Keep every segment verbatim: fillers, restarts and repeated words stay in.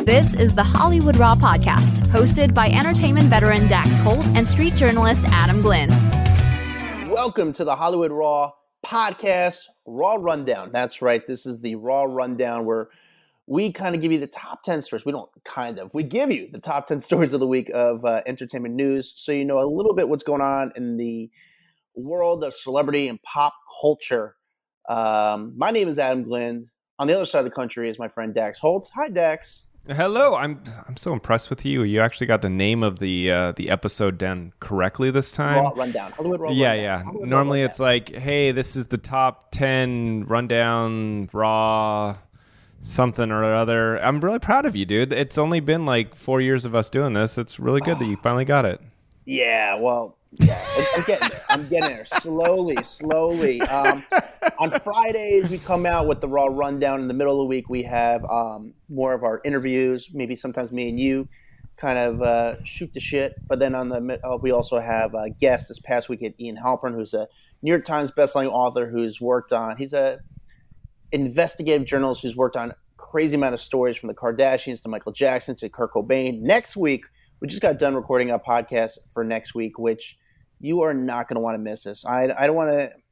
This is the Hollywood Raw podcast, hosted by entertainment veteran Dax Holt and street journalist Adam Glynn. Welcome to the Hollywood Raw podcast, Raw Rundown. That's right. This is the Raw Rundown where we kind of give you the top ten stories. We don't kind of. We give you the top ten stories of the week of uh, entertainment news so you know a little bit what's going on in the world of celebrity and pop culture. Um, my name is Adam Glynn. On the other side of the country is my friend Dax Holt. Hi, Dax. Hello. I'm I'm so impressed with you. You actually got the name of the uh, the episode down correctly this time. Raw Rundown. Hollywood Raw yeah, Rundown. yeah. Hollywood Normally Raw it's like, hey, this is the top ten rundown Raw something or other. I'm really proud of you, dude. It's only been like four years of us doing this. It's really good that you finally got it. Yeah, well, yeah, I'm getting there. I'm getting there slowly, slowly. Um, on Fridays, we come out with the Raw Rundown. In the middle of the week, we have um, more of our interviews. Maybe sometimes me and you kind of uh, shoot the shit. But then on the uh, we also have a guest. This past week at Ian Halpern, who's a New York Times bestselling author who's worked on. He's a investigative journalist who's worked on a crazy amount of stories from the Kardashians to Michael Jackson to Kurt Cobain. Next week, we just got done recording a podcast for next week, which you are not going to want to miss this. I, I don't want to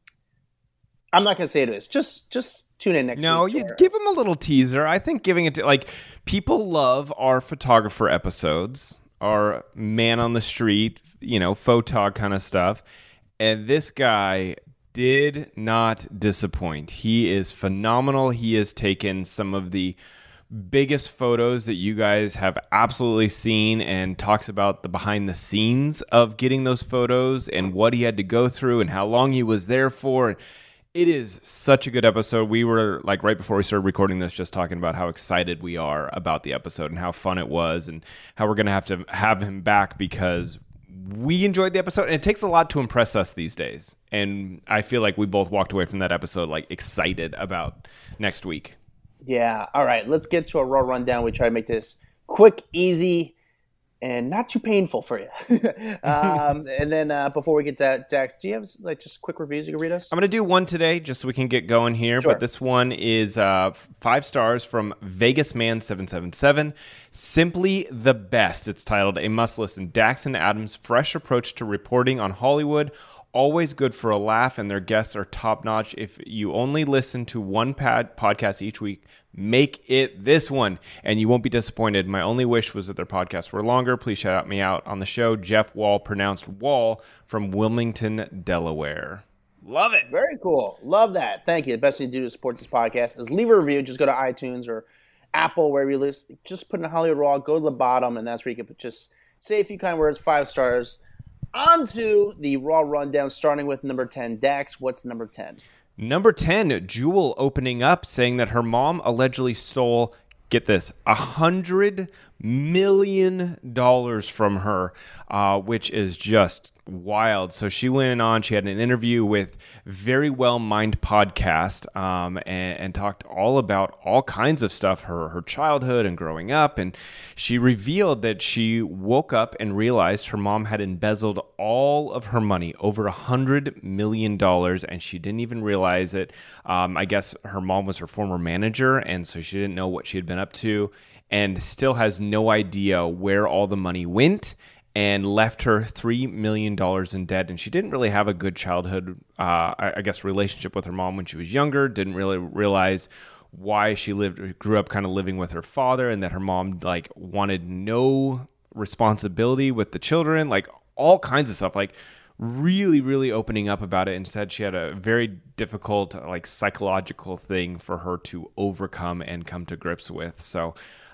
– I'm not going to say it is. Just just tune in next no, week. No, you give them a little teaser. I think giving it to – like people love our photographer episodes, our man on the street, you know, photog kind of stuff. And this guy did not disappoint. He is phenomenal. He has taken some of the – biggest photos that you guys have absolutely seen and talks about the behind the scenes of getting those photos and what he had to go through and how long he was there for. It is such a good episode. We were like right before we started recording this just talking about how excited we are about the episode and how fun it was and how we're going to have to have him back because we enjoyed the episode and it takes a lot to impress us these days. And I feel like we both walked away from that episode like excited about next week. Yeah. All right. Let's get to a Raw Rundown. We try to make this quick, easy, and not too painful for you. um, and then uh, before we get to that, Dax, do you have like just quick reviews you can read us? I'm going to do one today just so we can get going here. Sure. But this one is uh, five stars from Vegas Man seven seven seven. Simply the best. It's titled A Must Listen. Dax and Adam's fresh approach to reporting on Hollywood. Always good for a laugh, and their guests are top-notch. If you only listen to one pad podcast each week, make it this one, and you won't be disappointed. My only wish was that their podcasts were longer. Please shout out me out on the show. Jeff Wall, pronounced Wall, from Wilmington, Delaware. Love it. Very cool. Love that. Thank you. The best thing to do to support this podcast is leave a review. Just go to iTunes or Apple, wherever you listen. Just put in Hollywood Raw, go to the bottom, and that's where you can put, just say a few kind words, five stars. On to the Raw Rundown, starting with number ten. Dax, what's number ten? Number ten, Jewel opening up, saying that her mom allegedly stole, get this, a hundred million dollars from her, uh, which is just wild. So she went on, she had an interview with Very Well Mind Podcast um, and, and talked all about all kinds of stuff, her, her childhood and growing up. And she revealed that she woke up and realized her mom had embezzled all of her money, over a hundred million dollars, and she didn't even realize it. Um, I guess her mom was her former manager, and so she didn't know what she had been up to, and still has no idea where all the money went, and left her three million dollars in debt. And she didn't really have a good childhood, uh, I guess, relationship with her mom when she was younger, didn't really realize why she lived, grew up kind of living with her father, and that her mom like wanted no responsibility with the children, like all kinds of stuff, like really, really opening up about it. Instead, she had a very difficult, like psychological thing for her to overcome and come to grips with. So,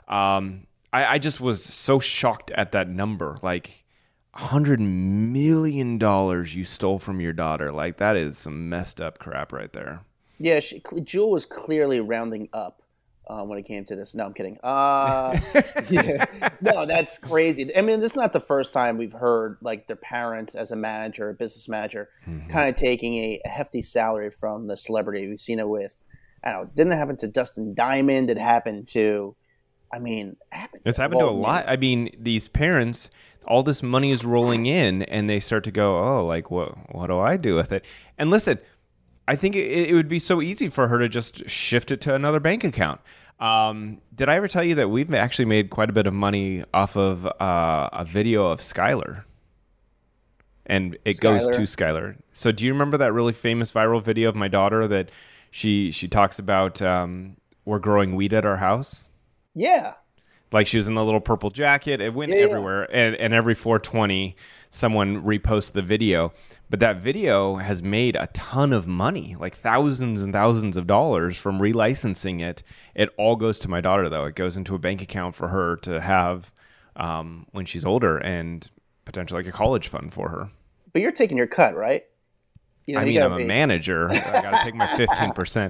um, I, I just was so shocked at that number, like a hundred million dollars you stole from your daughter. Like that is some messed up crap right there. Yeah, she, Jewel was clearly rounding up uh, when it came to this. No, I'm kidding. Uh, yeah. No, that's crazy. I mean, this is not the first time we've heard like their parents as a manager, a business manager, mm-hmm. kind of taking a, a hefty salary from the celebrity. We've seen it with, I don't know, didn't it happen to Dustin Diamond? It happened to, I mean, it happened it's happened to a lot. I mean, these parents, all this money is rolling in and they start to go, oh, like, what, what do I do with it? And listen, I think it, it would be so easy for her to just shift it to another bank account. Um, did I ever tell you that we've actually made quite a bit of money off of uh, a video of Skylar? And it Skylar. goes to Skylar. So do you remember that really famous viral video of my daughter that she she talks about um, we're growing weed at our house? Yeah. Like she was in the little purple jacket. It went yeah, everywhere. Yeah. And, and every four twenty, someone reposts the video. But that video has made a ton of money, like thousands and thousands of dollars from relicensing it. It all goes to my daughter, though. It goes into a bank account for her to have um, when she's older and potentially like a college fund for her. But you're taking your cut, right? You know, I you mean, I'm be... a manager. I got to take my fifteen percent.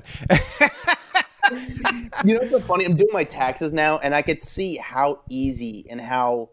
You know what's so funny? I'm doing my taxes now, and I could see how easy and how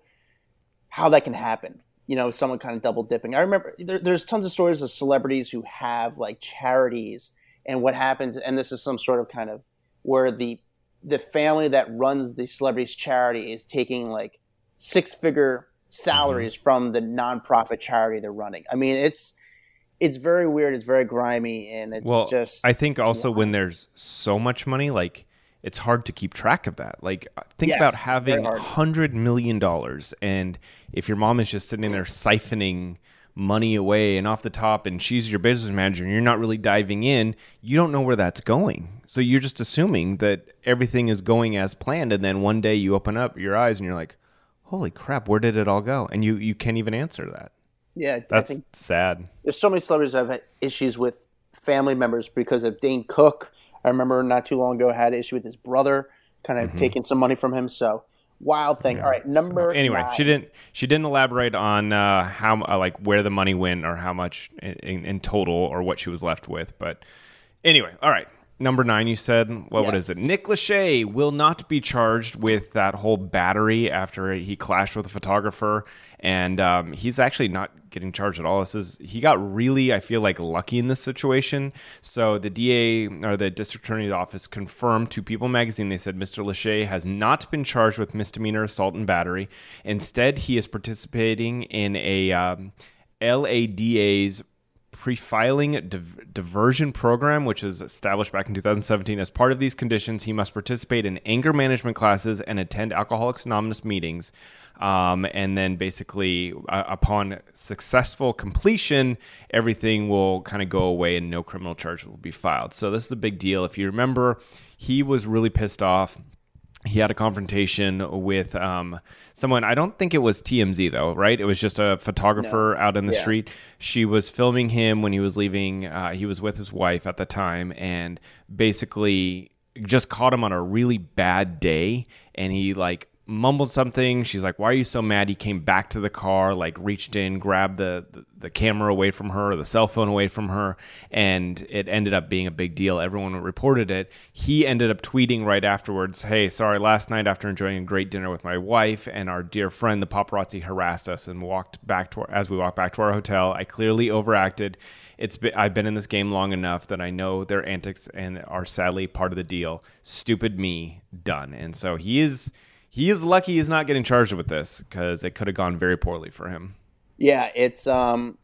how that can happen. You know, someone kind of double dipping. I remember there, there's tons of stories of celebrities who have like charities, and what happens, and this is some sort of kind of where the the family that runs the celebrity's charity is taking like six figure salaries mm-hmm. from the nonprofit charity they're running. I mean, it's it's very weird. It's very grimy, and it's well, just. I think also wild. When there's so much money, like it's hard to keep track of that. Like think yes, about having a hundred million dollars, and if your mom is just sitting there siphoning money away and off the top, and she's your business manager, and you're not really diving in, you don't know where that's going. So you're just assuming that everything is going as planned, and then one day you open up your eyes and you're like, holy crap, where did it all go? And you, you can't even answer that. Yeah, that's I think sad. There's so many celebrities that have had issues with family members because of Dane Cook. I remember not too long ago had an issue with his brother, kind of mm-hmm. taking some money from him. So wild thing. Yeah. All right, number. So, anyway, nine. she didn't. She didn't elaborate on uh, how uh, like where the money went or how much in, in total or what she was left with. But anyway, all right. Number nine, you said, well, yes. What is it? Nick Lachey will not be charged with that whole battery after he clashed with a photographer. And um, he's actually not getting charged at all. This is, he got really, I feel like, lucky in this situation. So the D A or the district attorney's office confirmed to People Magazine, they said Mister Lachey has not been charged with misdemeanor assault and battery. Instead, he is participating in a um, L A D A's pre-filing div- diversion program, which was established back in two thousand seventeen. As part of these conditions, he must participate in anger management classes and attend Alcoholics Anonymous meetings. Um, and then basically, uh, upon successful completion, everything will kind of go away and no criminal charge will be filed. So this is a big deal. If you remember, he was really pissed off. He had a confrontation with um, someone. I don't think it was T M Z, though, right? It was just a photographer no. out in the yeah. street. She was filming him when he was leaving. Uh, he was with his wife at the time and basically just caught him on a really bad day. And he, like, mumbled something. She's like, why are you so mad? He came back to the car, like, reached in, grabbed the, the, the camera away from her, the cell phone away from her, and it ended up being a big deal. Everyone reported it. He ended up tweeting right afterwards, hey, sorry, last night after enjoying a great dinner with my wife and our dear friend, the paparazzi harassed us and walked back to our, as we walked back to our hotel. I clearly overacted. It's been, I've been in this game long enough that I know their antics and are sadly part of the deal. Stupid me, done. And so he is... He is lucky he's not getting charged with this because it could have gone very poorly for him. Yeah, it's um,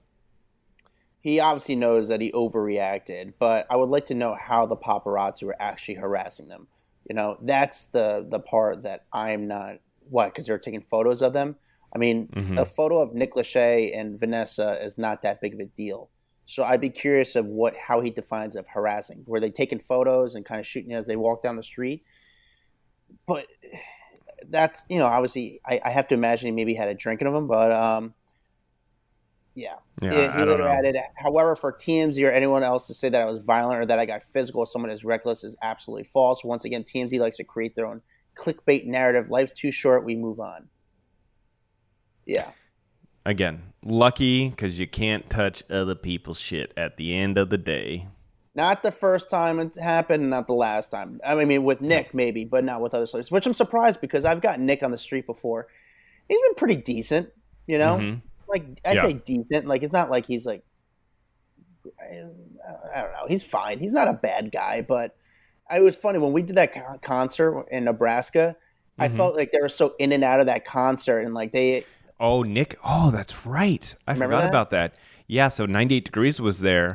he obviously knows that he overreacted, but I would like to know how the paparazzi were actually harassing them. You know, that's the the part that I'm not. What? Because they're taking photos of them. I mean, mm-hmm. a photo of Nick Lachey and Vanessa is not that big of a deal. So I'd be curious of what how he defines of harassing. Were they taking photos and kind of shooting as they walk down the street? But that's, you know, obviously I, I have to imagine he maybe had a drink in him, but um, yeah. Yeah, he, he I don't know. Added, however, for T M Z or anyone else to say that I was violent or that I got physical with someone as reckless is absolutely false. Once again, T M Z likes to create their own clickbait narrative. Life's too short. We move on. Yeah. Again, lucky because you can't touch other people's shit at the end of the day. Not the first time it happened, not the last time. I mean, with Nick maybe, but not with other celebrities. Which I'm surprised because I've got Nick on the street before. He's been pretty decent, you know. Mm-hmm. Like I yeah. say, decent. Like it's not like he's like, I don't know. He's fine. He's not a bad guy. But it was funny when we did that concert in Nebraska. Mm-hmm. I felt like they were so in and out of that concert, and like they. Oh, Nick. Oh, that's right. I forgot that? about that. Yeah. So ninety-eight Degrees was there.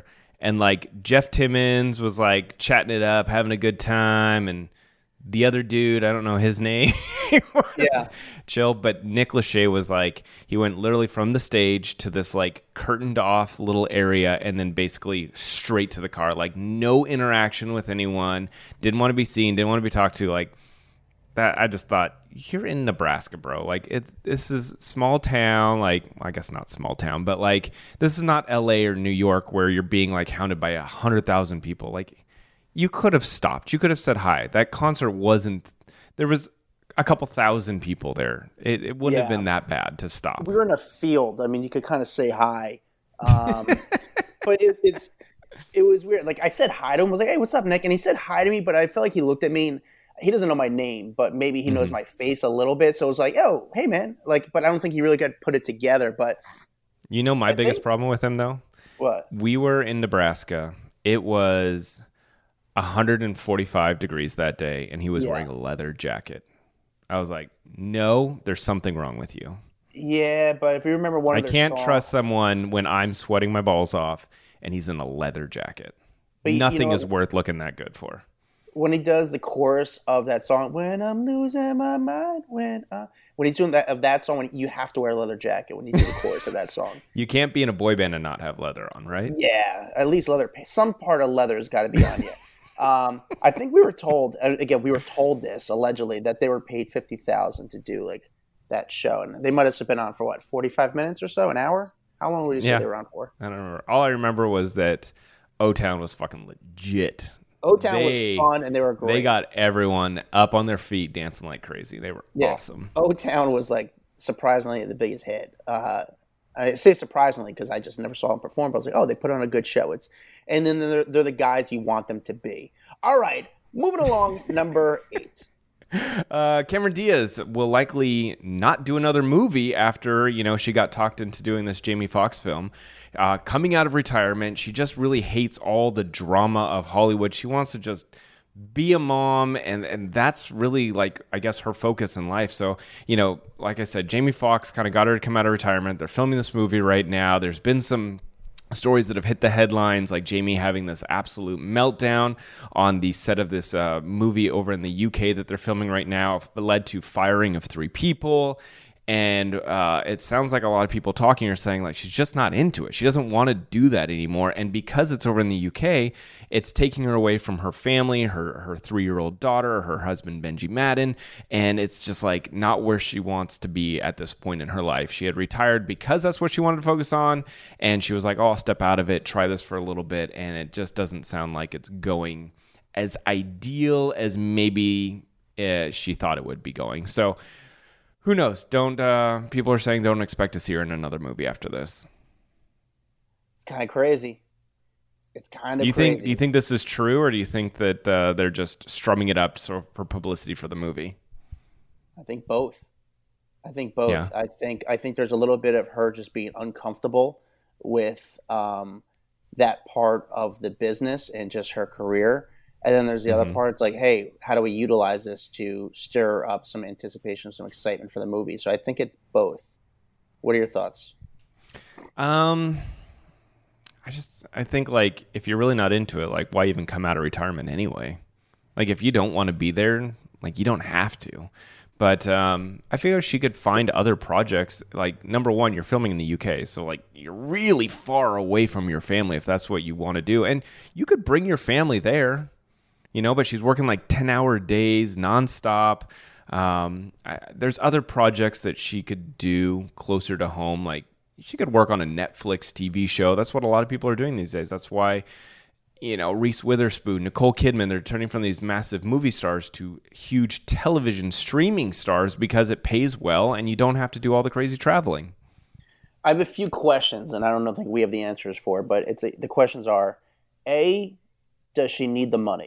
and like Jeff Timmons was like chatting it up, having a good time, and the other dude, I don't know his name, was Yeah. chill. But Nick Lachey was like, he went literally from the stage to this like curtained off little area and then basically straight to the car. Like no interaction with anyone. Didn't want to be seen. Didn't want to be talked to. Like that. I just thought, you're in Nebraska, bro. Like it. This is small town. Like I guess not small town, but like this is not L A or New York where you're being like hounded by a hundred thousand people. Like, you could have stopped. You could have said hi. That concert wasn't... There was a couple thousand people there. It, it wouldn't Yeah. have been that bad to stop. We were in a field. I mean, you could kind of say hi. Um, but it, it's it was weird. Like, I said hi to him. I was like, hey, what's up, Nick? And he said hi to me, but I felt like he looked at me and he doesn't know my name, but maybe he knows Mhm. my face a little bit. So it was like, oh, hey, man. Like, but I don't think he really got put it together. But You know my I biggest think- problem with him, though? what? We were in Nebraska. It was one hundred forty-five degrees that day, and he was Yeah. wearing a leather jacket. I was like, no, there's something wrong with you. Yeah, but if you remember one I of their can't songs- trust someone when I'm sweating my balls off and he's in a leather jacket. But you- you Nothing know is what? worth looking that good for. when he does the chorus of that song, when I'm losing my mind, when uh, when he's doing that of that song, when you have to wear a leather jacket when you do the chorus of that song. You can't be in a boy band and not have leather on, right? Yeah, at least leather. pa- Some part of leather has got to be on you. Um, I think we were told uh, again. We were told this allegedly that they were paid fifty thousand to do like that show, and they might have been on for what forty five minutes or so, an hour. How long would you say Yeah. they were on for? I don't remember. All I remember was that O-Town was fucking legit. O Town They- was fun, and they were great. They got everyone up on their feet dancing like crazy. They were Yeah. awesome. O Town was like surprisingly the biggest hit. Uh, I say surprisingly because I just never saw them perform. But I was like, oh, they put on a good show. It's and then they're, they're the guys you want them to be. All right, moving along, number eight. Uh, Cameron Diaz will likely not do another movie after, you know, she got talked into doing this Jamie Foxx film. Uh, coming out of retirement, she just really hates all the drama of Hollywood. She wants to just be a mom, and, and that's really, like, I guess, her focus in life. So, you know, like I said, Jamie Foxx kind of got her to come out of retirement. They're filming this movie right now. There's been some stories that have hit the headlines, like Jamie having this absolute meltdown on the set of this uh, movie over in the U K that they're filming right now, led to firing of three people. And uh, it sounds like a lot of people talking are saying like she's just not into it. She doesn't want to do that anymore. And because it's over in the U K, it's taking her away from her family, her her three-year-old daughter, her husband Benji Madden, and it's just like not where she wants to be at this point in her life. She had retired because that's what she wanted to focus on, and she was like, "Oh, I'll step out of it, try this for a little bit," and it just doesn't sound like it's going as ideal as maybe uh, she thought it would be going. So. Who knows? Don't uh, people are saying don't expect to see her in another movie after this. It's kind of crazy. It's kind Do of you crazy. think? Do you think this is true, or do you think that uh, they're just strumming it up sort of for publicity for the movie? I think both. I think both. Yeah. I think I think there's a little bit of her just being uncomfortable with um, that part of the business and just her career. And then there's the Mhm. other part. It's like, hey, how do we utilize this to stir up some anticipation, some excitement for the movie? So I think it's both. What are your thoughts? Um, I just I think like if you're really not into it, like why even come out of retirement anyway? Like if you don't want to be there, like you don't have to. But um, I figure she could find other projects. Like number one, you're filming in the U K, so like you're really far away from your family if that's what you want to do, and you could bring your family there. You know, but she's working like ten-hour days nonstop. Um, I, there's other projects that she could do closer to home. Like she could work on a Netflix T V show. That's what a lot of people are doing these days. That's why, you know, Reese Witherspoon, Nicole Kidman, they're turning from these massive movie stars to huge television streaming stars because it pays well and you don't have to do all the crazy traveling. I have a few questions, and I don't know think we have the answers for, but it's the questions are: A, does she need the money?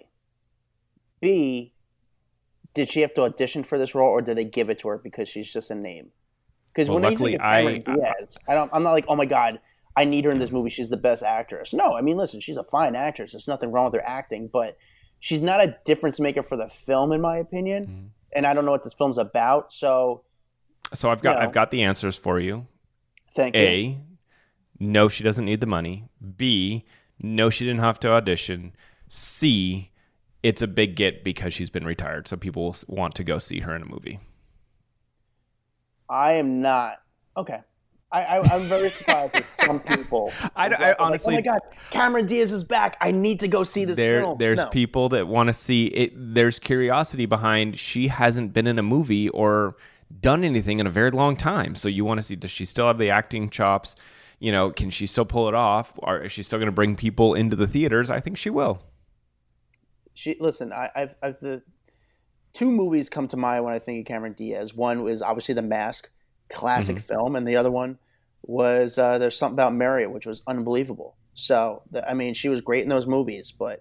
B, did she have to audition for this role, or did they give it to her because she's just a name? Because Well, when you luckily, think of Cameron I- Diaz, I don't. I'm not like, oh my god, I need her in this movie. She's the best actress. No, I mean, listen, she's a fine actress. There's nothing wrong with her acting, but she's not a difference maker for the film, in my opinion. Mm-hmm. And I don't know what this film's about. So, So I've got You know. I've got the answers for you. thank you. A, no, she doesn't need the money. B, no, she didn't have to audition. C, it's a big get because she's been retired, so people will want to go see her in a movie. I am not. Okay. I, I, I'm very surprised with some people. I, I honestly, like, oh my God, Cameron Diaz is back. I need to go see this there, film. There's no. people that want to see it. There's curiosity behind. She hasn't been in a movie or done anything in a very long time. So you want to see, does she still have the acting chops? You know, can she still pull it off? Or is she still going to bring people into the theaters? I think she will. She listen. I, I've, I've the two movies come to mind when I think of Cameron Diaz. One was obviously The Mask. Classic mm-hmm. film, and the other one was uh, There's Something About Mary, which was unbelievable. So, the, I mean, she was great in those movies, but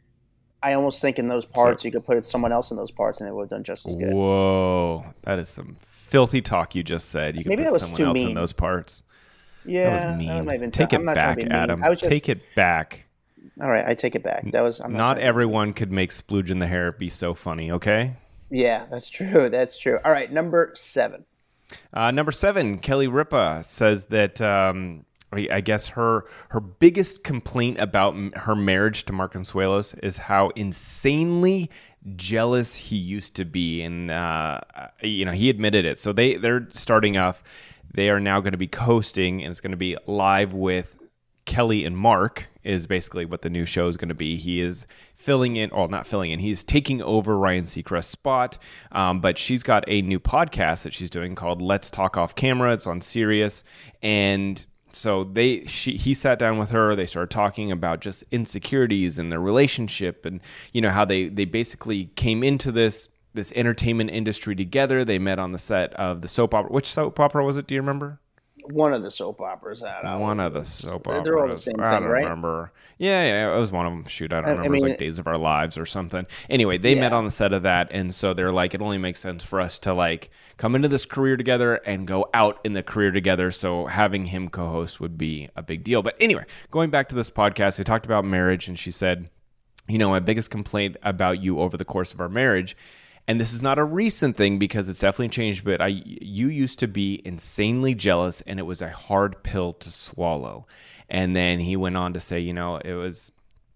I almost think in those parts so, you could put someone else in those parts and they would have done just as good. Whoa, that is some filthy talk you just said. You could Maybe put that was someone too else mean. in those parts. Yeah, that was mean. I'm not even take t- it I'm not back, Adam. I was just, take it back. All right, I take it back. That was I'm not, not everyone could make splooge in the hair be so funny. Okay. Yeah, that's true. That's true. All right, number seven. Uh, number seven, Kelly Ripa says that um, I, I guess her her biggest complaint about m- her marriage to Mark Consuelos is how insanely jealous he used to be, and uh, you know he admitted it. So they they're starting off. They are now going to be coasting, and it's going to be live with Kelly and Mark is basically what the new show is going to be. He is filling in, well, not filling in, he's taking over Ryan Seacrest's spot, um, but she's got a new podcast that she's doing called Let's Talk Off Camera. It's on Sirius, and so they, she, he sat down with her. They started talking about just insecurities in their relationship, and you know how they they basically came into this this entertainment industry together. They met on the set of the soap opera. Which soap opera was it? Do you remember? One of the soap operas. That one of the soap operas. They're all the same thing, I don't right? remember. Yeah, yeah, it was one of them. Shoot, I don't I, remember. I mean, it was like Days of Our Lives or something. Anyway, they yeah. met on the set of that, and so they're like, it only makes sense for us to like come into this career together and go out in the career together. So having him co-host would be a big deal. But anyway, going back to this podcast, they talked about marriage, and she said, you know, my biggest complaint about you over the course of our marriage. And this is not a recent thing because it's definitely changed, but I, you used to be insanely jealous, and it was a hard pill to swallow. And then he went on to say, you know, it was,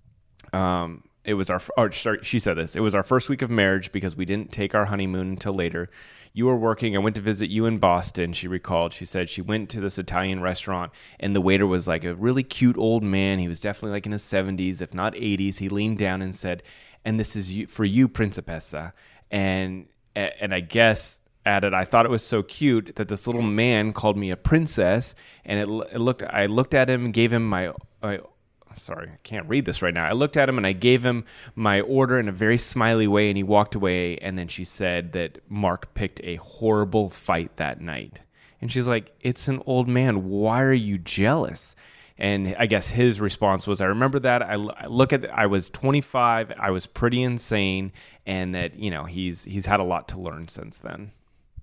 um, it was our, or sorry, she said this, it was our first week of marriage because we didn't take our honeymoon until later. You were working. I went to visit you in Boston. She recalled. She said she went to this Italian restaurant, and the waiter was like a really cute old man. He was definitely like in his seventies, if not eighties. He leaned down and said, and this is you, for you, Principessa. And and I guess added, I thought it was so cute that this little man called me a princess, and it, it looked. I looked at him, gave him my. my sorry, I can't read this right now. I looked at him and I gave him my order in a very smiley way, and he walked away. And then she said that Mark picked a horrible fight that night, and she's like, "It's an old man. Why are you jealous?" And I guess his response was, I remember that. I, I look at, I was twenty-five. I was pretty insane. And that, you know, he's he's had a lot to learn since then.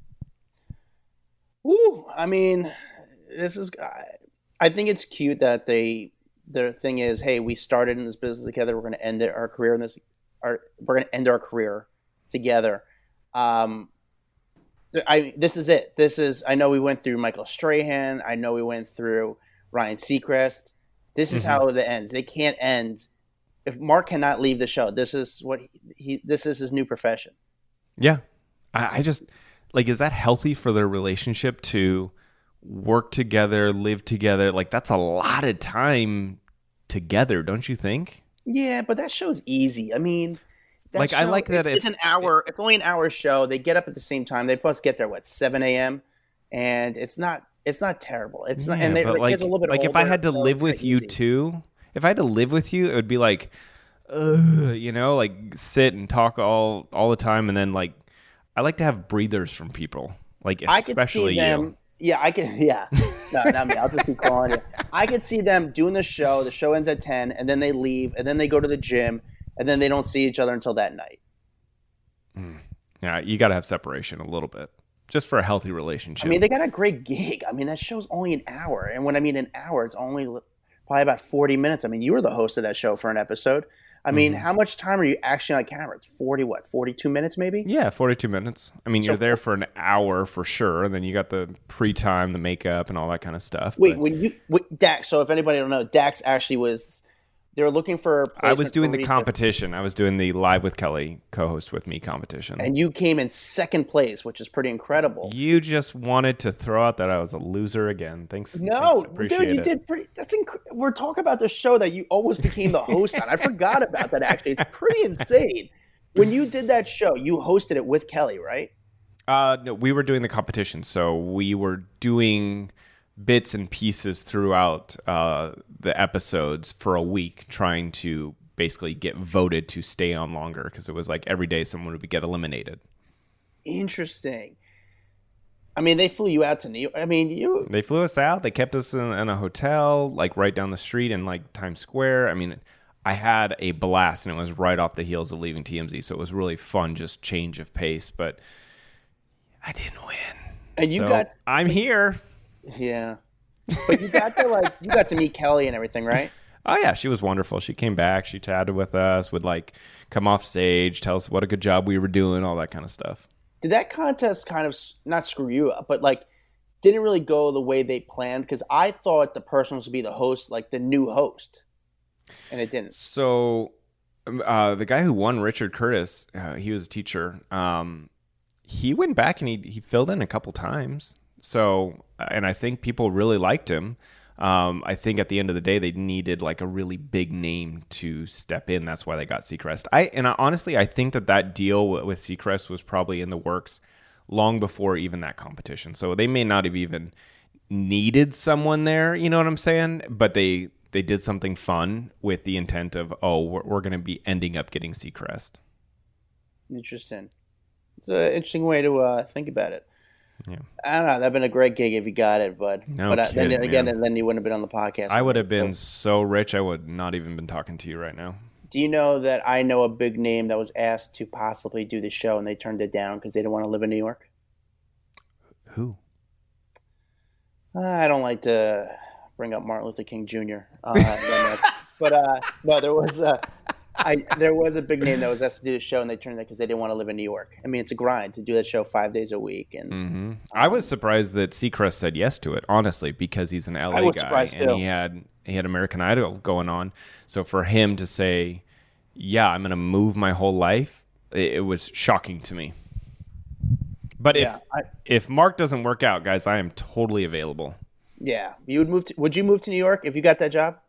Woo. I mean, this is, I think it's cute that they, their thing is, hey, we started in this business together. We're going to end it, our career in this, our, we're going to end our career together. Um, I, this is it. This is, I know we went through Michael Strahan. I know we went through Ryan Seacrest. This is mm-hmm. how it ends. They can't end. If Mark cannot leave the show, this is what he, he this is his new profession. Yeah. I, I just like, is that healthy for their relationship to work together, live together? Like, that's a lot of time together, don't you think? Yeah, but that show's easy. I mean, that like show, I like that it's, it's an hour. It's only an hour show. They get up at the same time. They plus get there what seven a.m. and it's not. It's not terrible. It's yeah, not, and they, but like, a little bit like older, if I had to so live with you easy. too, if I had to live with you, it would be like, ugh, you know, like sit and talk all all the time, and then like, I like to have breathers from people, like especially I could see them, you. Yeah, I can. Yeah, no, not me. I'll just keep calling you. I could see them doing the show. The show ends at ten, and then they leave, and then they go to the gym, and then they don't see each other until that night. Mm. Yeah, you got to have separation a little bit. Just for a healthy relationship. I mean, they got a great gig. I mean, that show's only an hour. And when I mean an hour, it's only probably about forty minutes. I mean, you were the host of that show for an episode. I mean, mm-hmm. how much time are you actually on camera? It's forty, what, forty-two minutes maybe? Yeah, forty-two minutes. I mean, so, you're there for an hour for sure. And then you got the pre-time, the makeup, and all that kind of stuff. Wait, but... when you, wait, Dax, so if anybody don't know, Dax actually was They're looking for. I was doing the Rika. competition. I was doing the Live with Kelly co-host with me competition. And you came in second place, which is pretty incredible. You just wanted to throw out that I was a loser again. Thanks. No, thanks, dude, you it. did pretty. That's inc- We're talking about the show that you almost became the host on. I forgot about that. Actually, it's pretty insane. When you did that show, you hosted it with Kelly, right? Uh, no, we were doing the competition, so we were doing bits and pieces throughout uh, the episodes for a week, trying to basically get voted to stay on longer, because it was like every day someone would get eliminated. Interesting. I mean, they flew you out to New York. I mean, you. They flew us out. They kept us in, in a hotel, like right down the street in like Times Square. I mean, I had a blast, and it was right off the heels of leaving T M Z, so it was really fun, just change of pace. But I didn't win, and you so got. I'm here. Yeah, but you got to like you got to meet Kelly and everything, right? Oh yeah, she was wonderful. She came back, she chatted with us, would like come off stage, tell us what a good job we were doing, all that kind of stuff. Did that contest kind of not screw you up, but like didn't really go the way they planned? Because I thought the person was to be the host, like the new host, and it didn't. So uh, the guy who won, Richard Curtis, uh, he was a teacher. Um, he went back and he he filled in a couple times. So, and I think people really liked him. Um, I think at the end of the day, they needed like a really big name to step in. That's why they got Seacrest. I and I, honestly, I think that that deal with Seacrest was probably in the works long before even that competition. So they may not have even needed someone there. You know what I'm saying? But they they did something fun with the intent of, oh, we're, we're going to be ending up getting Seacrest. Interesting. It's an interesting way to uh, think about it. Yeah. I don't know. That'd been a great gig if you got it, but No but kidding, then again, man. then you wouldn't have been on the podcast. I would have been so rich, I would not even been talking to you right now. Do you know that I know a big name that was asked to possibly do the show and they turned it down because they didn't want to live in New York? Who? I don't like to bring up Martin Luther King Junior Uh, but uh, no, there was a, I, there was a big name that was asked to do the show and they turned it because they didn't want to live in New York. I mean, it's a grind to do that show five days a week. And Mm-hmm. I was surprised that Seacrest said yes to it, honestly, because he's an L I A was guy surprised, and too. he had he had American Idol going on. So for him to say, "Yeah, I'm going to move my whole life," it, it was shocking to me. But Yeah, if I- if Mark doesn't work out, guys, I am totally available. yeah, you would move. To, would you move to New York if you got that job?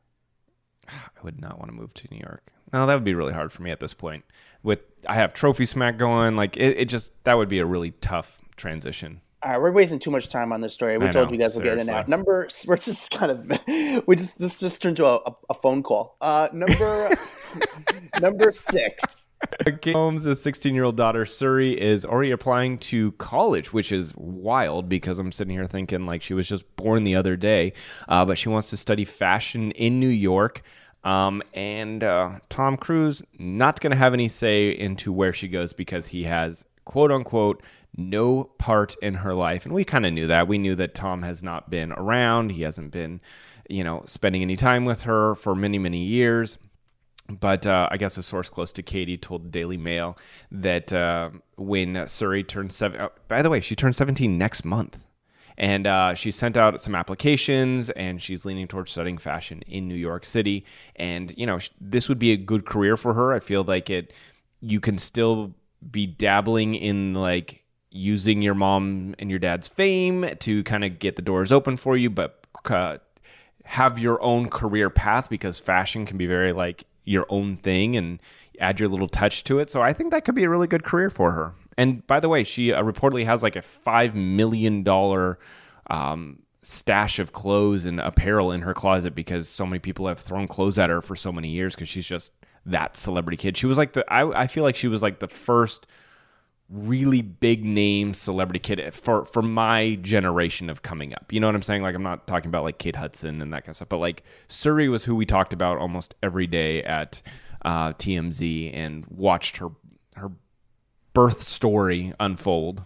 I would not want to move to New York. No, that would be really hard for me at this point. With I have Trophy Smack going, like it, it just that would be a really tough transition. All right, we're wasting too much time on this story. We I told know, you guys we'll get in and seriously. out. Number, we're just kind of, we just this just turned to a, a, a phone call. Uh, number, number six. Kate Holmes' sixteen-year-old daughter, Suri, is already applying to college, which is wild because I'm sitting here thinking like she was just born the other day. Uh, but she wants to study fashion in New York. Um, and uh, Tom Cruise not going to have any say into where she goes because he has, quote unquote, no part in her life. And we kind of knew that. We knew that Tom has not been around. He hasn't been, you know, spending any time with her for many, many years. But uh, I guess a source close to Katie told the Daily Mail that uh, when Suri turned seven, oh, by the way, she turned seventeen next month. And uh, she sent out some applications, and she's leaning towards studying fashion in New York City. And, you know, sh- this would be a good career for her. I feel like it. You can still be dabbling in, like, using your mom and your dad's fame to kind of get the doors open for you, but uh, have your own career path because fashion can be very, like, your own thing and add your little touch to it. So I think that could be a really good career for her. And by the way, she uh, reportedly has like a five million dollars um, stash of clothes and apparel in her closet because so many people have thrown clothes at her for so many years because she's just that celebrity kid. She was like the, I, I feel like she was like the first really big name celebrity kid for, for my generation of coming up. You know what I'm saying? Like, I'm not talking about like Kate Hudson and that kind of stuff, but like Suri was who we talked about almost every day at uh, T M Z and watched her, her birth story unfold.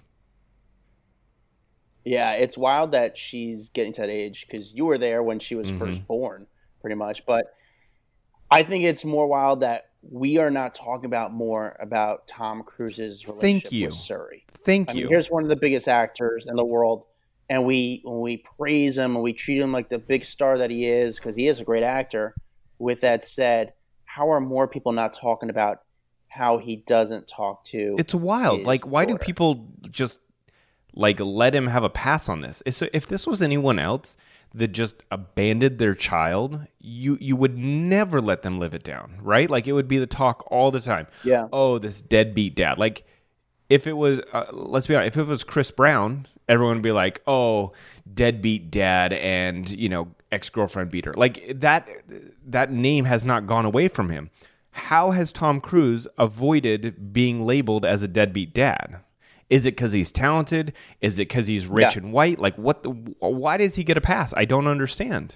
Yeah, it's wild that she's getting to that age because you were there when she was Mm-hmm. first born, pretty much. But I think it's more wild that we are not talking about more about Tom Cruise's relationship you. with Suri. Thank I you. mean, here's one of the biggest actors in the world, and we when we praise him and we treat him like the big star that he is because he is a great actor. with that said, how are more people not talking about how he doesn't talk to? It's wild. Like, why daughter? do people just like let him have a pass on this? If, if this was anyone else that just abandoned their child, you you would never let them live it down, right? Like, it would be the talk all the time. Yeah. Oh, this deadbeat dad. Like, if it was, uh, let's be honest, if it was Chris Brown, everyone would be like, oh, deadbeat dad and, you know, ex-girlfriend beat her. Like, that that name has not gone away from him. How has Tom Cruise avoided being labeled as a deadbeat dad? Is it because he's talented? Is it because he's rich Yeah. and white? Like, what? The, why does he get a pass? I don't understand.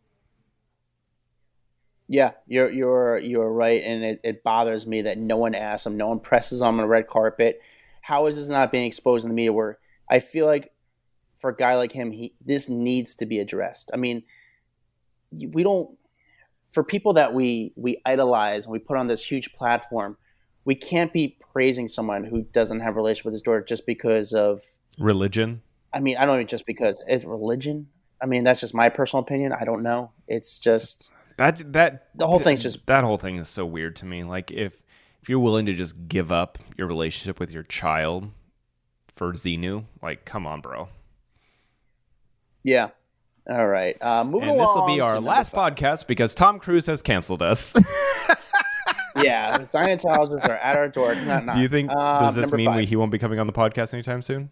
Yeah, you're you're you're right, and it, it bothers me that no one asks him, no one presses him on the red carpet. How is this not being exposed in the media? Where I feel like for a guy like him, he this needs to be addressed. I mean, we don't for people that we we idolize and we put on this huge platform. We can't be praising someone who doesn't have a relationship with his daughter just because of Religion. I mean, I don't even just because it's religion. I mean, that's just my personal opinion. I don't know. It's just That that the whole thing's just that whole thing is so weird to me. Like, if if you're willing to just give up your relationship with your child for Xenu, like, come on, bro. yeah. All right. Uh, moving And along. this will be to our number last five. podcast because Tom Cruise has canceled us. Yeah, Scientologists are at our door. Not, not. Do you think Uh, does this number mean we, five. he won't be coming on the podcast anytime soon?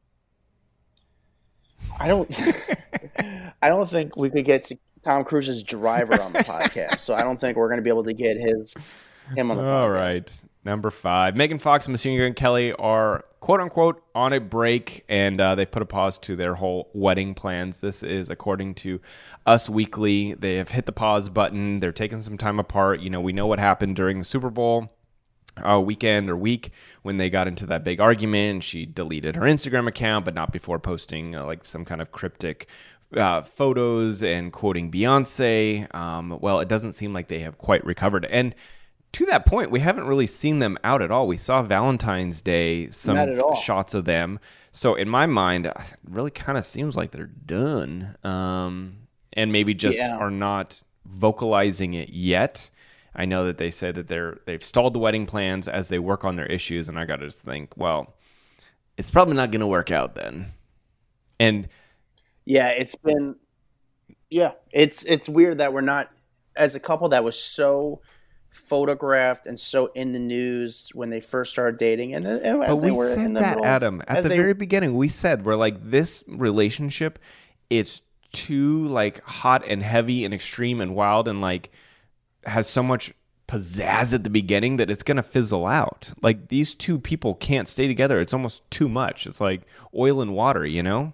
I don't. I don't think we could get Tom Cruise's driver on the podcast. So I don't think we're going to be able to get his him on the podcast. All right. Number five. Megan Fox and Machine Gun Kelly are, quote unquote, on a break, and uh, they put a pause to their whole wedding plans. This is according to Us Weekly. They have hit the pause button. They're taking some time apart. You know, we know what happened during the Super Bowl uh, weekend or week when they got into that big argument, and she deleted her Instagram account, but not before posting uh, like some kind of cryptic uh, photos and quoting Beyonce. Um, well, it doesn't seem like they have quite recovered. And to that point, we haven't really seen them out at all. We saw Valentine's Day, some Not at all. shots of them. So in my mind, it really kind of seems like they're done. Um, and maybe just Yeah. are not vocalizing it yet. I know that they said that they're they've stalled the wedding plans as they work on their issues, and I got to just think, well, it's probably not going to work out then. And Yeah, it's been. Yeah, it's it's weird that we're not as a couple that was so photographed and so in the news when they first started dating, and, and as But they we were said in the that, middle of- Adam, at as the they- very beginning. We said we're like, this relationship, it's too like hot and heavy and extreme and wild and like has so much pizzazz at the beginning that it's gonna fizzle out. Like, these two people can't stay together. It's almost too much. It's like oil and water, you know?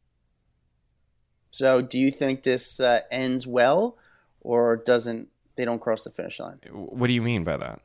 So, do you think this uh, ends well, or doesn't? They don't cross the finish line. What do you mean by that?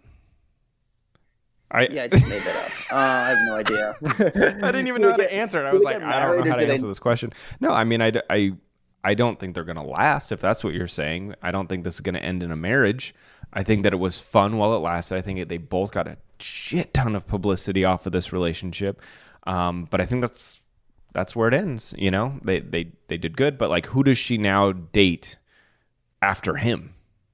I Yeah, I just made that up. Uh, I have no idea. I didn't even know how to answer it. I was like, I don't know how to answer this question. No, I mean, I, I, I don't think they're going to last, if that's what you're saying. I don't think this is going to end in a marriage. I think that it was fun while it lasted. I think it, they both got a shit ton of publicity off of this relationship. Um, but I think that's that's where it ends. You know, they, they, they did good, but like, who does she now date after him?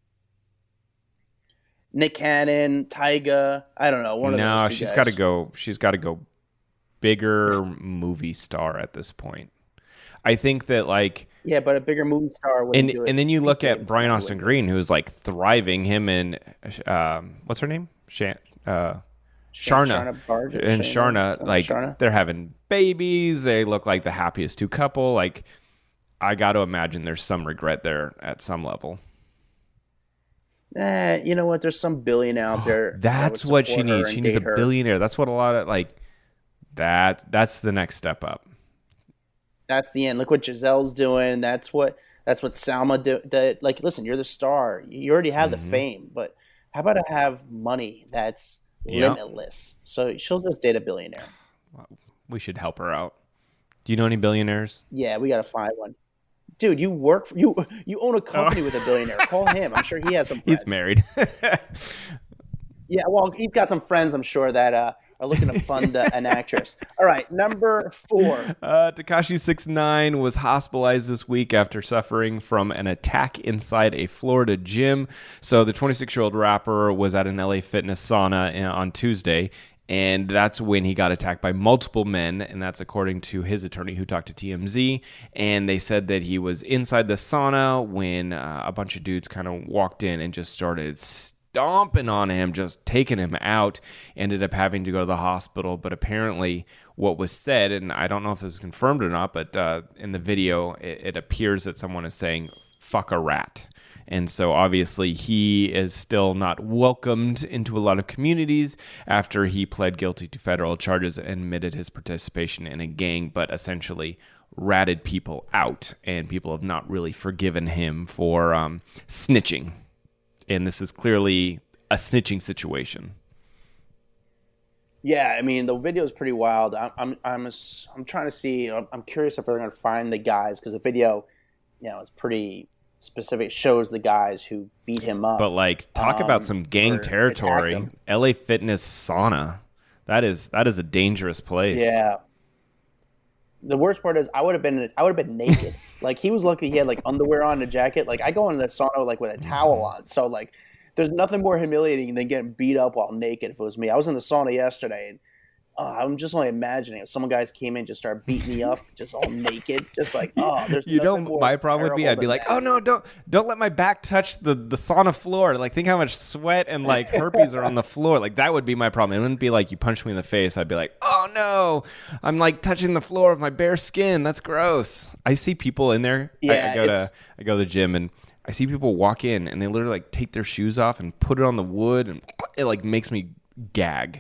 Nick Cannon, Tyga. I don't know. One of No, those two she's guys. got to go. She's got to go bigger movie star at this point. I think that like, Yeah, but a bigger movie star would and do it. and then you look at It's Brian not Austin doing it. Green, who's like thriving. Him and um, what's her name? Shan, uh, Sharna. Sharna Barger, and Shayna, Sharna, like Sharna. they're having babies. They look like the happiest two couple. Like, I got to imagine there's some regret there at some level. Eh, you know what? There's some billion out there. that That's would what she support her needs. and She needs a date her. billionaire. That's what a lot of like that. That's the next step up. That's the end. Look what Giselle's doing. That's what that's what Salma do. That like, listen, you're the star. You already have Mm-hmm. the fame, but how about to have money that's Yeah. limitless? So she'll just date a billionaire. We should help her out. Do you know any billionaires? Yeah, we gotta find one. Dude, you work for you. You own a company with a billionaire. Call him. I'm sure he has some. Friends. He's married. Yeah, well, he's got some friends. I'm sure that uh, are looking to fund uh, an actress. All right, number four. Uh, Tekashi six nine was hospitalized this week after suffering from an attack inside a Florida gym. So the twenty-six-year-old rapper was at an L A Fitness sauna on Tuesday, and that's when he got attacked by multiple men, and that's according to his attorney who talked to T M Z. And they said that he was inside the sauna when uh, a bunch of dudes kind of walked in and just started stomping on him, just taking him out. Ended up having to go to the hospital, but apparently what was said, and I don't know if this is confirmed or not, but uh, in the video, it, it appears that someone is saying, "Fuck a rat." And so obviously he is still not welcomed into a lot of communities after he pled guilty to federal charges and admitted his participation in a gang, but essentially ratted people out. And people have not really forgiven him for um, snitching. And this is clearly a snitching situation. Yeah, I mean, the video is pretty wild. I'm I'm I'm, I'm trying to see. I'm curious if they're going to find the guys, because the video, you know, is pretty specific, shows the guys who beat him up. But like, talk um, about some gang territory. L A Fitness sauna. That is that is a dangerous place. Yeah. The worst part is I would have been I would have been naked. Like, he was lucky he had like underwear on, a jacket. Like, I go into that sauna like with a towel on. So like, there's nothing more humiliating than getting beat up while naked. If it was me, I was in the sauna yesterday, and Uh, I'm just only imagining if some guys came in, just started beating me up, just all naked, just like, oh, there's you know, my problem would be, I'd be like, that. oh no, don't don't let my back touch the the sauna floor. Like, think how much sweat and like herpes are on the floor. Like, that would be my problem. It wouldn't be like you punch me in the face. I'd be like, oh no, I'm like touching the floor with my bare skin. That's gross. I see people in there. Yeah, I, I go to I go to the gym, and I see people walk in and they literally like take their shoes off and put it on the wood, and it like makes me gag.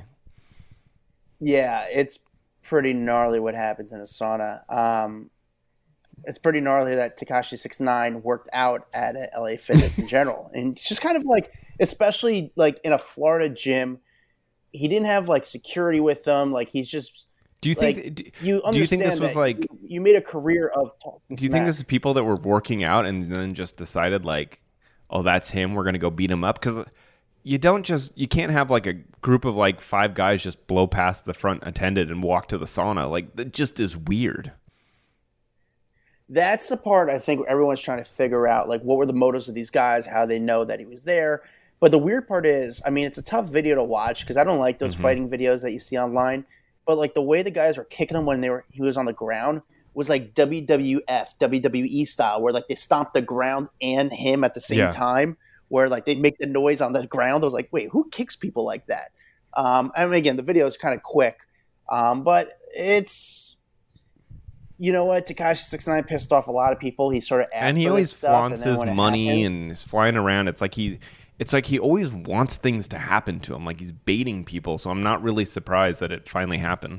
Yeah, it's pretty gnarly what happens in a sauna. Um, it's pretty gnarly that Tekashi six nine worked out at a L A Fitness in general. And it's just kind of like, especially like in a Florida gym, he didn't have like security with them. Like, he's just... Do you think like, do, you do you think this was like... You, you made a career of talking Do you smack. think this is people that were working out and then just decided like, oh, that's him, we're going to go beat him up? Because... You don't just, you can't have like a group of like five guys just blow past the front attendant and walk to the sauna. Like, that just is weird. That's the part I think everyone's trying to figure out. Like, what were the motives of these guys? How they know that he was there? But the weird part is, I mean, it's a tough video to watch because I don't like those mm-hmm. fighting videos that you see online. But like the way the guys were kicking him when they were, he was on the ground was like W W F, W W E style, where like they stomped the ground and him at the same yeah. time. Where like they'd make the noise on the ground. I was like, wait, who kicks people like that? Um, I mean, again, the video is kind of quick, um, but it's, you know what, Tekashi six nine pissed off a lot of people. He sort of asked and he for always this stuff, flaunts and his money happened, and is flying around. It's like he, it's like he always wants things to happen to him. Like, he's baiting people. So I'm not really surprised that it finally happened.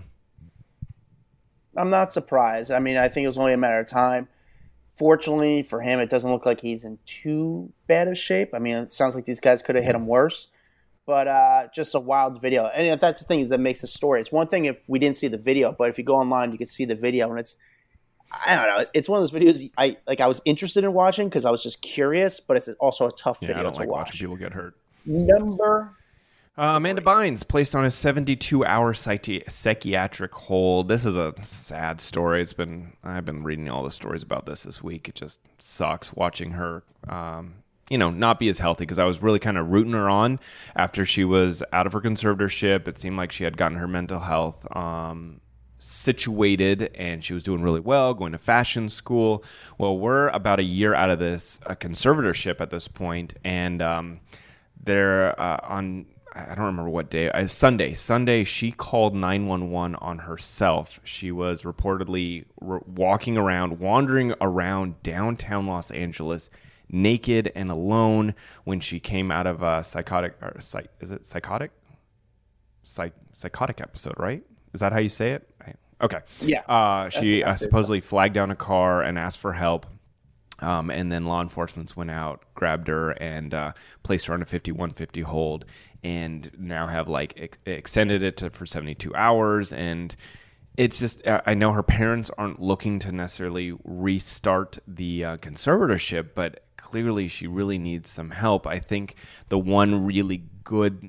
I'm not surprised. I mean, I think it was only a matter of time. Fortunately for him, it doesn't look like he's in too bad of shape. I mean, it sounds like these guys could have hit him worse. But uh, just a wild video. And if that's the thing is that makes the story. It's one thing if we didn't see the video, but if you go online, you can see the video. And it's, I don't know, it's one of those videos I like. I was interested in watching because I was just curious, but it's also a tough yeah, video I don't to like watch. watching people get hurt. Number Uh, Amanda Bynes placed on a seventy-two hour psychi- psychiatric hold. This is a sad story. It's been I've been reading all the stories about this this week. It just sucks watching her, um, you know, not be as healthy, because I was really kind of rooting her on after she was out of her conservatorship. It seemed like she had gotten her mental health um, situated, and she was doing really well, going to fashion school. Well, we're about a year out of this a conservatorship at this point, and um, they're uh, on. I don't remember what day. Uh, Sunday. Sunday, she called nine one one on herself. She was reportedly re- walking around, wandering around downtown Los Angeles, naked and alone when she came out of a psychotic, or psych, is it psychotic? Psych, psychotic episode, right? Is that how you say it? Okay. Yeah. Uh, she uh, supposedly flagged down a car and asked for help. Um, and then law enforcement went out, grabbed her, and uh, placed her on a fifty-one fifty hold, and now have like ex- extended it to, for seventy-two hours. And it's just, I know her parents aren't looking to necessarily restart the uh, conservatorship, but clearly she really needs some help. I think the one really good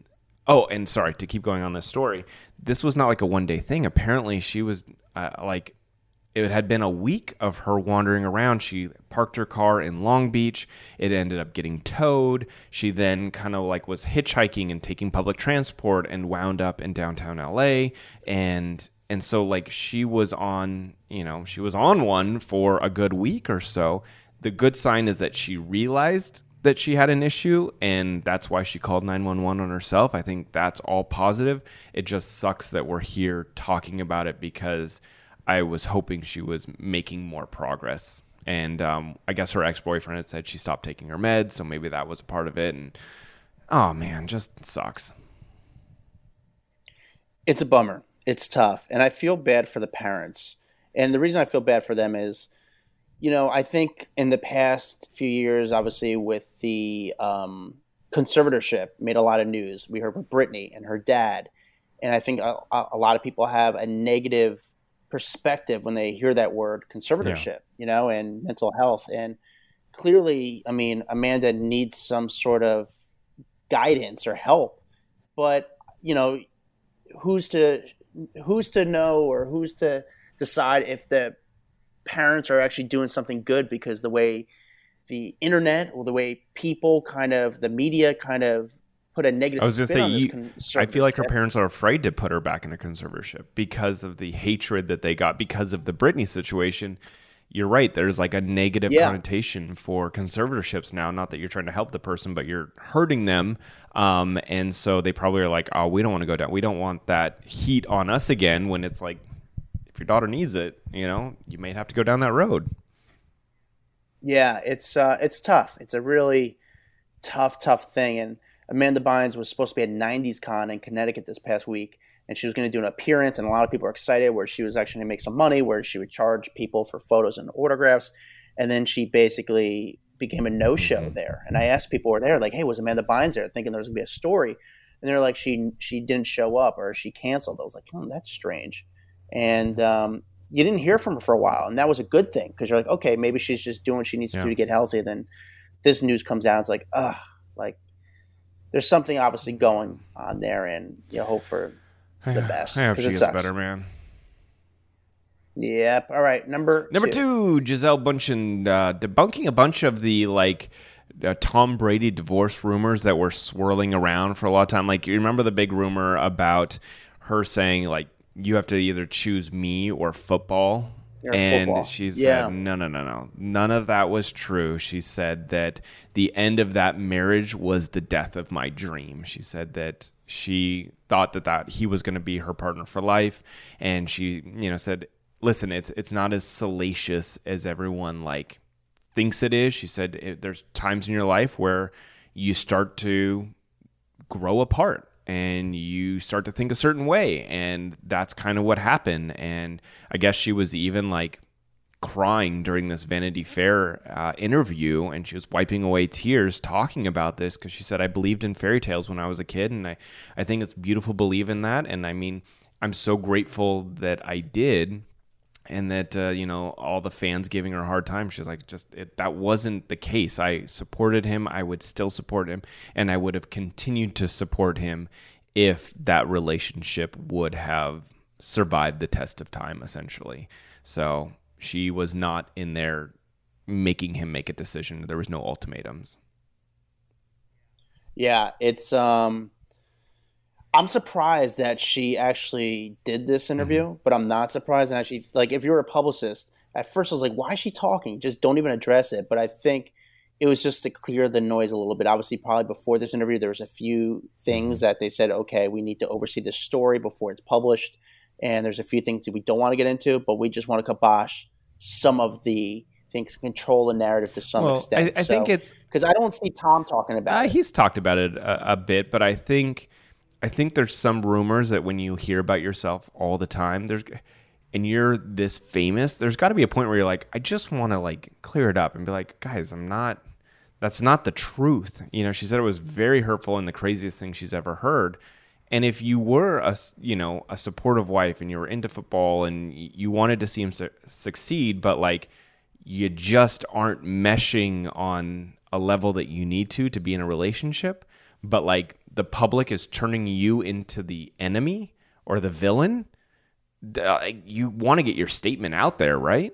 Oh, and sorry to keep going on this story. This was not like a one day thing. Apparently, she was uh, like, it had been a week of her wandering around. She parked her car in Long Beach. It ended up getting towed. She then kind of like was hitchhiking and taking public transport and wound up in downtown L A. And and so like she was on, you know, she was on one for a good week or so. The good sign is that she realized that she had an issue, and that's why she called nine one one on herself. I think that's all positive. It just sucks that we're here talking about it because I was hoping she was making more progress. And um, I guess her ex-boyfriend had said she stopped taking her meds, so maybe that was a part of it. And oh man, just sucks. It's a bummer. It's tough. And I feel bad for the parents. And the reason I feel bad for them is, you know, I think in the past few years, obviously with the um, conservatorship made a lot of news. We heard with Britney and her dad. And I think a, a lot of people have a negative perspective when they hear that word conservatorship, yeah. you know, and mental health. And clearly, I mean, Amanda needs some sort of guidance or help, but you know, who's to, who's to know, or who's to decide if the parents are actually doing something good, because the way the internet or the way people kind of, the media kind of put a negative I was gonna spin on say, this you, I feel like her parents are afraid to put her back in a conservatorship because of the hatred that they got because of the Britney situation. You're right. There's like a negative yeah. connotation for conservatorships now. Not that you're trying to help the person, but you're hurting them. Um, and so they probably are like, oh, we don't want to go down. We don't want that heat on us again, when it's like, if your daughter needs it, you know, you may have to go down that road. Yeah, it's uh, it's tough. It's a really tough, tough thing. And Amanda Bynes was supposed to be at nineties Con in Connecticut this past week, and she was going to do an appearance, and a lot of people are excited, where she was actually going to make some money, where she would charge people for photos and autographs. And then she basically became a no-show mm-hmm. there. And I asked people who were there, like, hey, was Amanda Bynes there? Thinking there was going to be a story. And they're like, she she didn't show up, or she canceled. I was like, oh, that's strange. And um, you didn't hear from her for a while. And that was a good thing, because you're like, okay, maybe she's just doing what she needs yeah. to do to get healthy. Then this news comes out. It's like, ugh, like there's something obviously going on there, and you hope for the best. I hope she gets sucks. better, man. Yep. All right. Number number two, two Gisele Bündchen uh, debunking a bunch of the like uh, Tom Brady divorce rumors that were swirling around for a lot of time. Like, you remember the big rumor about her saying like, you have to either choose me or football. Or and football. she said, yeah. no, no, no, no. None of that was true. She said that the end of that marriage was the death of my dream. She said that she thought that, that he was going to be her partner for life. And she, you know, said, listen, it's it's not as salacious as everyone like thinks it is. She said it, there's times in your life where you start to grow apart and you start to think a certain way, and that's kind of what happened. And I guess she was even like crying during this Vanity Fair uh, interview, and she was wiping away tears talking about this, because she said, I believed in fairy tales when I was a kid, and I, I think it's beautiful to believe in that. And I mean, I'm so grateful that I did, and that, uh, you know, all the fans giving her a hard time. She's like, just it, that wasn't the case. I supported him. I would still support him, and I would have continued to support him if that relationship would have survived the test of time, essentially. So she was not in there making him make a decision. There was no ultimatums. Yeah, it's um I'm surprised that she actually did this interview, mm-hmm. but I'm not surprised. And actually, like, if you're a publicist, at first I was like, why is she talking? Just don't even address it. But I think it was just to clear the noise a little bit. Obviously, probably before this interview, there was a few things mm-hmm. that they said, okay, we need to oversee this story before it's published. And there's a few things that we don't want to get into, but we just want to kibosh some of the things, control the narrative to some well, extent. I, I so, think it's because I don't see Tom talking about uh, it. He's talked about it a, a bit, but I think I think there's some rumors that when you hear about yourself all the time, there's and you're this famous, there's got to be a point where you're like, I just want to like clear it up and be like, guys, I'm not. That's not the truth. You know, she said it was very hurtful and the craziest thing she's ever heard. And if you were a, you know, a supportive wife and you were into football and you wanted to see him su- succeed, but like you just aren't meshing on a level that you need to to be in a relationship, but like the public is turning you into the enemy or the villain, uh, you want to get your statement out there, right?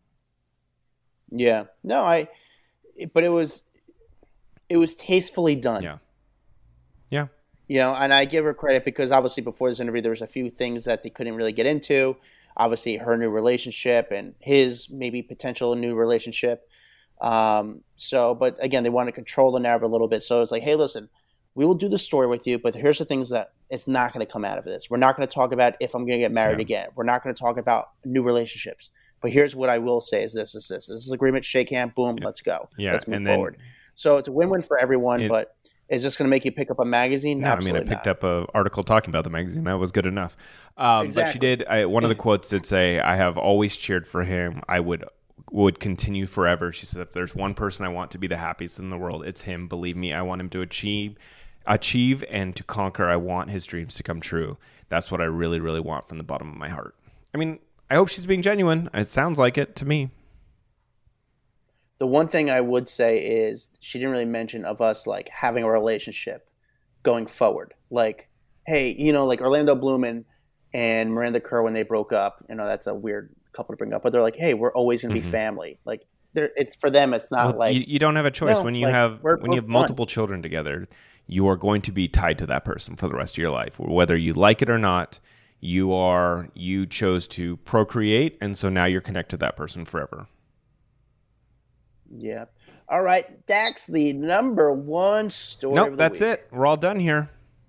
Yeah. No, I. But it was, it was tastefully done. Yeah. Yeah. You know, and I give her credit because obviously before this interview, there was a few things that they couldn't really get into. Obviously, her new relationship and his maybe potential new relationship. Um, so, but again, they want to control the narrative a little bit. So it's like, hey, listen, we will do the story with you, but here's the things that it's not going to come out of this. We're not going to talk about if I'm going to get married yeah. again. We're not going to talk about new relationships. But here's what I will say is this, is this. This is agreement, shake hand, boom, yeah. let's go. Yeah. Let's move and forward. So it's a win-win for everyone, it, but is this going to make you pick up a magazine? No, Absolutely I mean, I picked not. up an article talking about the magazine. That was good enough. Um, exactly. But she did, I, one of the quotes did say, I have always cheered for him. I would would continue forever. She said, if there's one person I want to be the happiest in the world, it's him. Believe me, I want him to achieve achieve and to conquer. I want his dreams to come true. That's what I really, really want from the bottom of my heart. I mean, I hope she's being genuine. It sounds like it to me. The one thing I would say is she didn't really mention of us like having a relationship going forward. Like, hey, you know, like Orlando Bloom and, and Miranda Kerr when they broke up, you know, that's a weird couple to bring up, but they're like, hey, we're always going to be mm-hmm. family. Like, it's for them, it's not well, like you, you don't have a choice no, when you like, have we're, when we're you have fun. multiple children together. You are going to be tied to that person for the rest of your life, whether you like it or not. You are you chose to procreate, and so now you're connected to that person forever. Yeah. All right, Dax, the number one story. Nope, of the that's week. it. We're all done here.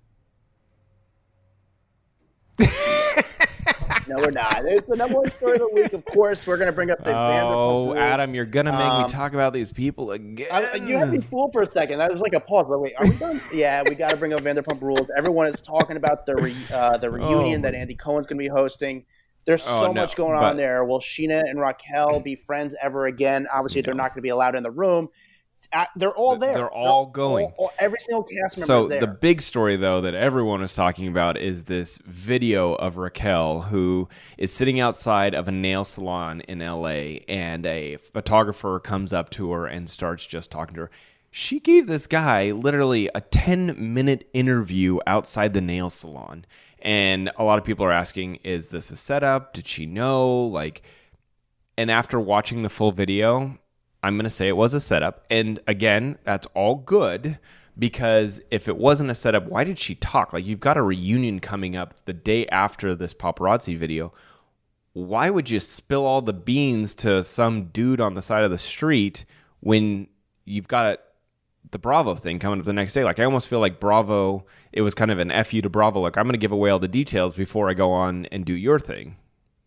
No, we're not. It's the number one story of the week. Of course, we're going to bring up the oh, Vanderpump Rules. Adam, you're going to make um, me talk about these people again. I, you had me fooled for a second. That was like a pause. Like, wait, are we done? Yeah, we got to bring up Vanderpump Rules. Everyone is talking about the re, uh, the reunion oh, that Andy Cohen's going to be hosting. There's so oh, no, much going but, on there. Will Sheena and Raquel be friends ever again? Obviously, no. they're not going to be allowed in the room. They're all there. They're all they're going. All, all, every single cast member so is there. The big story, though, that everyone is talking about is this video of Raquel, who is sitting outside of a nail salon in L A, and a photographer comes up to her and starts just talking to her. She gave this guy literally a ten-minute interview outside the nail salon. And a lot of people are asking, is this a setup? Did she know? Like, and after watching the full video, I'm going to say it was a setup. And again, that's all good, because if it wasn't a setup, why did she talk? Like, you've got a reunion coming up the day after this paparazzi video. Why would you spill all the beans to some dude on the side of the street when you've got the Bravo thing coming up the next day? Like, I almost feel like Bravo, it was kind of an F you to Bravo. Like, I'm going to give away all the details before I go on and do your thing.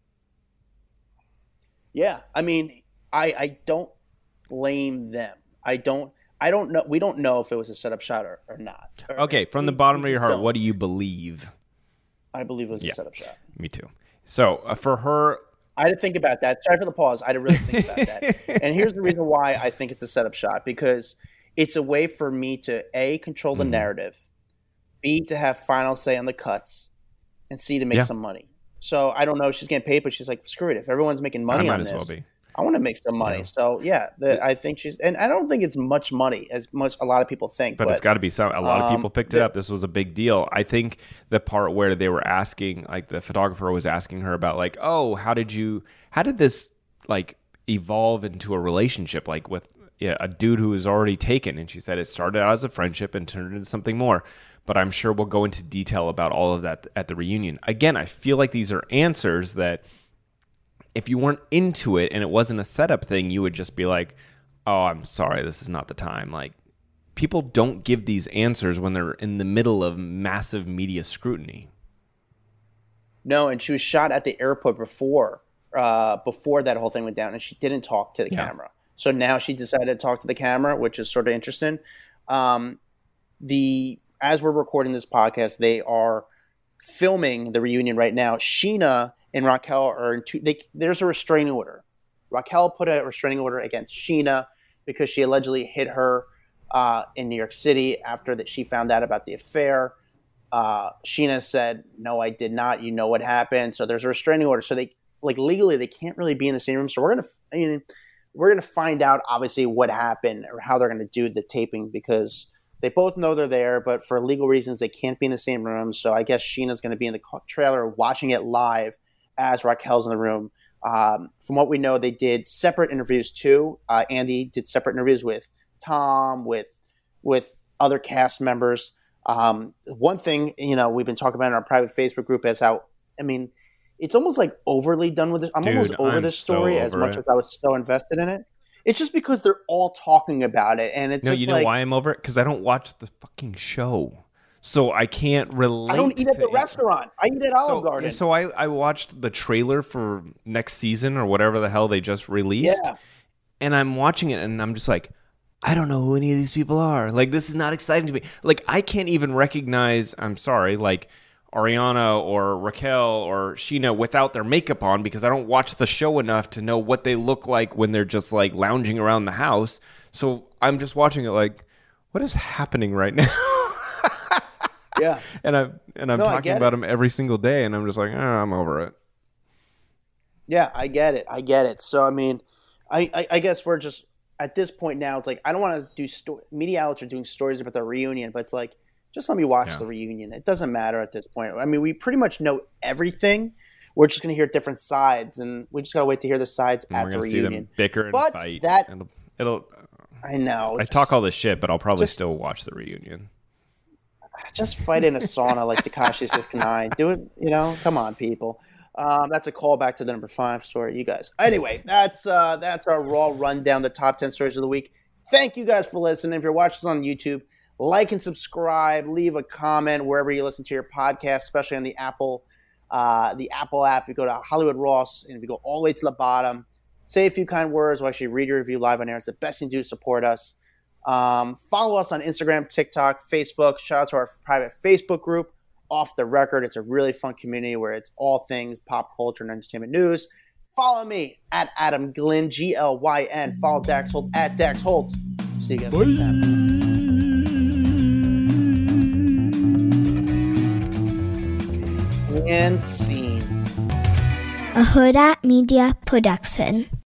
Yeah. I mean, I, I don't blame them. I don't I don't know. We don't know if it was a setup shot or, or not. Or, okay, from the bottom of your heart, don't. What do you believe? I believe it was yeah, a setup shot. Me too. So uh, for her, I had to think about that. Sorry for the pause. I had to really think about that. And here's the reason why I think it's a setup shot, because it's a way for me to A, control the mm. narrative, B, to have final say on the cuts, and C, to make yeah. some money. So I don't know if she's getting paid, but she's like, screw it. If everyone's making money I on might as this, well be. I want to make some money. Yeah. So yeah, the, I think she's, and I don't think it's much money as much a lot of people think. But, but it's got to be some. A lot um, of people picked it up. This was a big deal. I think the part where they were asking, like the photographer was asking her about, like, oh, how did you, how did this like evolve into a relationship, like with yeah, a dude who was already taken? And she said it started out as a friendship and turned into something more. But I'm sure we'll go into detail about all of that at the reunion. Again, I feel like these are answers that, if you weren't into it and it wasn't a setup thing, you would just be like, oh, I'm sorry, this is not the time. Like, people don't give these answers when they're in the middle of massive media scrutiny. No, and she was shot at the airport before uh, before that whole thing went down, and she didn't talk to the yeah. camera. So now she decided to talk to the camera, which is sort of interesting. Um, the as we're recording this podcast, they are filming the reunion right now. Sheena and Raquel are in two, they, there's a restraining order. Raquel put a restraining order against Sheena because she allegedly hit her uh, in New York City after that she found out about the affair. Uh, Sheena said, no, I did not. You know what happened. So there's a restraining order. So they, like, legally, they can't really be in the same room. So we're going to, I mean, we're going to find out, obviously, what happened or how they're going to do the taping, because They both know they're there, but for legal reasons, they can't be in the same room. So I guess Scheana's going to be in the trailer watching it live as Raquel's in the room. Um, from what we know, they did separate interviews too. Uh, Andy did separate interviews with Tom, with with other cast members. Um, one thing, you know, we've been talking about in our private Facebook group is how, I mean, it's almost like overly done with this. I'm Dude, almost over I'm this so story over as much it. as I was so invested in it. It's just because they're all talking about it, and it's No, just you know like, why I'm over it? Because I don't watch the fucking show, so I can't relate. I don't eat at to the it. restaurant. I eat at Olive So, Garden. so I, I watched the trailer for next season or whatever the hell they just released, Yeah. and I'm watching it, and I'm just like, I don't know who any of these people are. Like, this is not exciting to me. Like, I can't even recognize, I'm sorry, like, Ariana or Raquel or Scheana without their makeup on because I don't watch the show enough to know what they look like when they're just, like, lounging around the house. So I'm just watching it like, what is happening right now? Yeah. And I'm, and I'm No, I talking get about it. them every single day, and I'm just like, oh, I'm over it. Yeah, I get it. I get it. So, I mean, I, I, I guess we're just at this point now. It's like I don't want to do sto- media outlets are doing stories about the reunion, but it's like just let me watch Yeah. the reunion. It doesn't matter at this point. I mean, we pretty much know everything. We're just going to hear different sides, and we just got to wait to hear the sides And at we're the going to see reunion. them bicker and But fight. that- it'll, it'll I know. I it's talk all this shit, but I'll probably just- still watch the reunion. Just fight in a sauna like Tekashi six nine. Do it, you know? Come on, people. Um, that's a callback to the number five story, you guys. Anyway, that's uh, that's our Raw rundown, the top ten stories of the week. Thank you guys for listening. If you're watching us on YouTube, like and subscribe. Leave a comment wherever you listen to your podcast, especially on the Apple uh, the Apple app. If you go to Hollywood Ross, and if you go all the way to the bottom, say a few kind words. We'll actually read your review live on air. It's the best thing to do to support us. Um, follow us on Instagram, TikTok, Facebook. Shout out to our private Facebook group, Off the Record. It's a really fun community where it's all things pop culture and entertainment news. Follow me at Adam Glynn, G L Y N. Follow Dax Holt at Dax Holt. See you guys next time. And scene. A Huda Media Production.